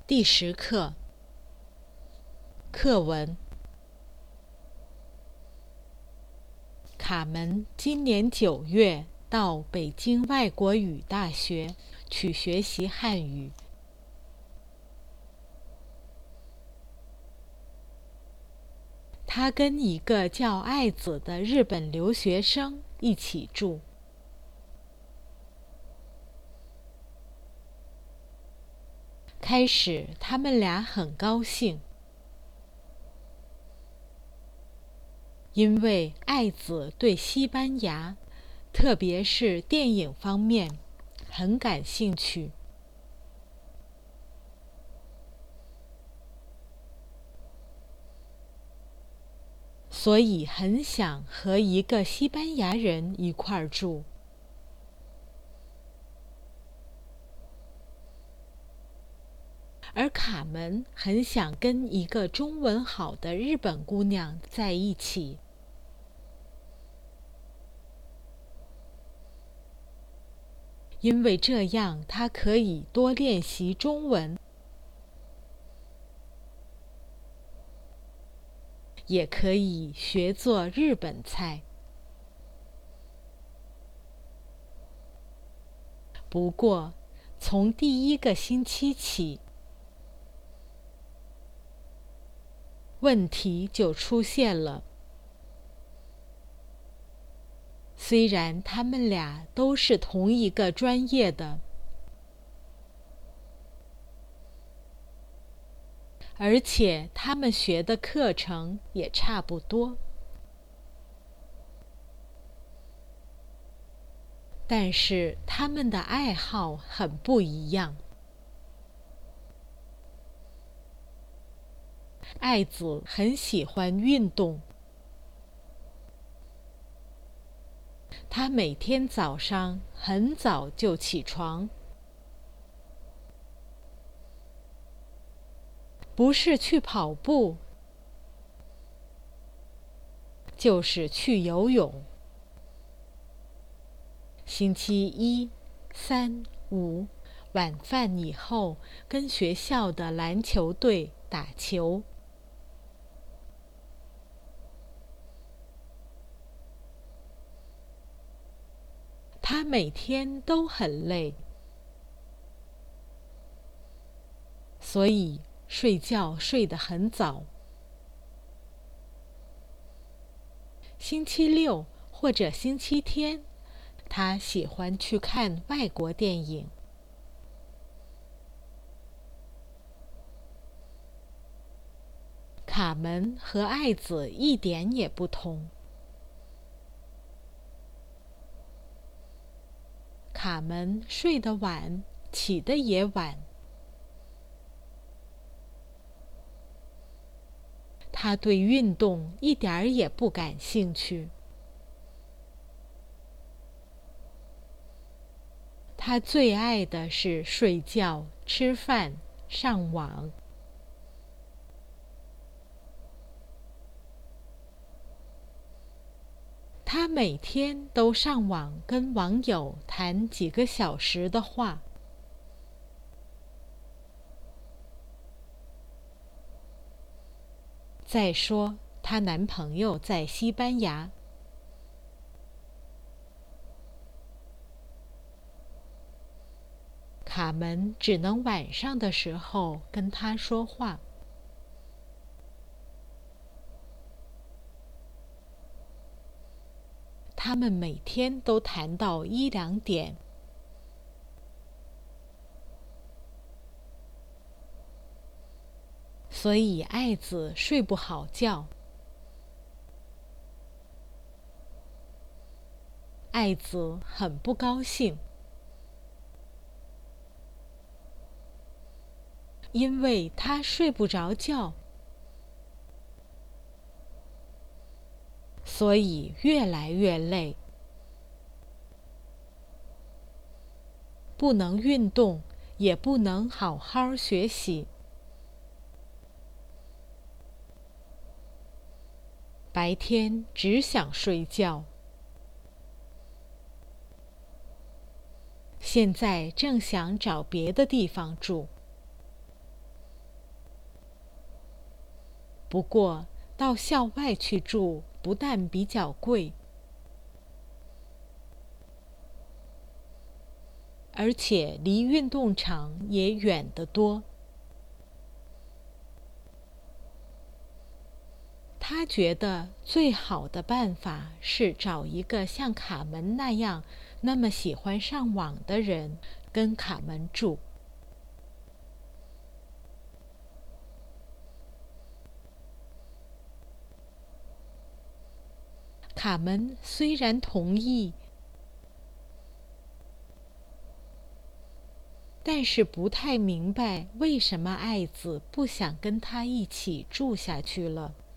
第10课，课文。卡门今年9月到北京外国语大学去学习汉语。他跟一个叫爱子的日本留学生一起住。开始，他们俩很高兴，因为爱子对西班牙，特别是电影方面，很感兴趣。所以很想和一个西班牙人一块儿住。而卡门很想跟一个中文好的日本姑娘在一起，因为这样他可以多练习中文，也可以学做日本菜。不过，从第1个星期起，问题就出现了。虽然他们俩都是同一个专业的，而且他们学的课程也差不多，但是他们的爱好很不一样。爱子很喜欢运动，他每天早上很早就起床，不是去跑步，就是去游泳。星期1、3、5晚饭以后，跟学校的篮球队打球。他每天都很累，所以睡觉睡得很早。星期6或者星期天，他喜欢去看外国电影。卡门和爱子一点也不同。卡门睡得晚，起得也晚。他对运动一点儿也不感兴趣。他最爱的是睡觉、吃饭、上网。他每天都上网跟网友谈几个小时的话。再说，她男朋友在西班牙。卡门只能晚上的时候跟他说话。他们每天都谈到1、2点。所以爱子睡不好觉。爱子很不高兴，因为他睡不着觉，所以越来越累，不能运动，也不能好好学习。白天只想睡觉。现在正想找别的地方住。 不过到校外去住，不但比较贵，而且离运动场也远得多。他觉得最好的办法是找一个像卡门那样那么喜欢上网的人跟卡门住。卡门虽然同意，但是不太明白为什么爱子不想跟他一起住下去了。